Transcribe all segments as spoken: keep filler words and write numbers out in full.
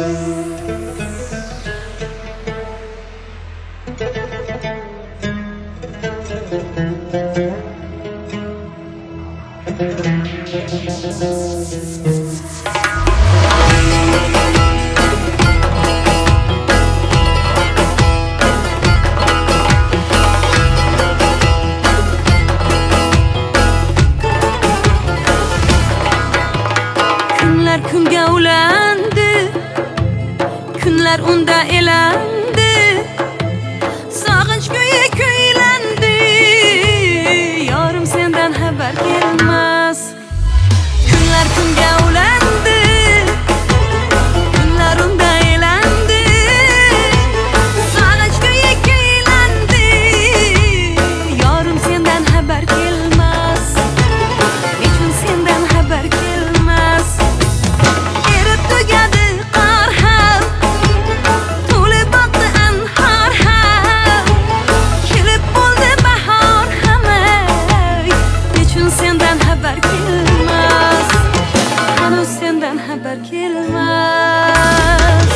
Kunlar kunga ulandi, kunlar unda elandi, sog'inch kuyi kuylandi, yorim sendan xabar kelmas. Kunlar kunga ulandi, kunlar unda elandi, sog'inch kuyi kuylandi, yorim sendan xabar kelmas. Nechun sendan xabar kelmas? Erib tugadi qor ham, to'lib boqdi anhor ham, kelib bo'ldi bahor ham. Nechun sendan xabar kelmas? Hanuz sendan xabar kelmas.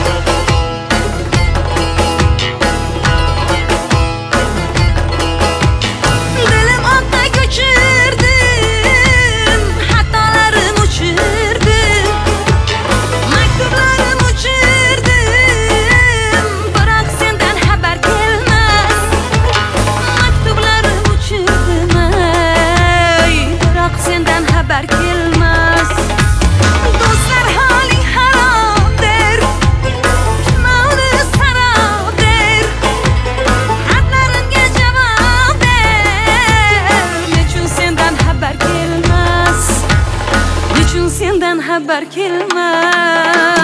Dilim otda ko'chirdim, xatolarim uchirdim, maktublarim uchirdim, biroq sendan xabar kelmas. Maktublarim uchirdim, ay, biroq sendan xabar kelmas. Do'stlar holing harom der, shimoni sarob der, xatlarimga javob ber. Nechun sendan xabar kelmas? Nechun sendan xabar kelmas?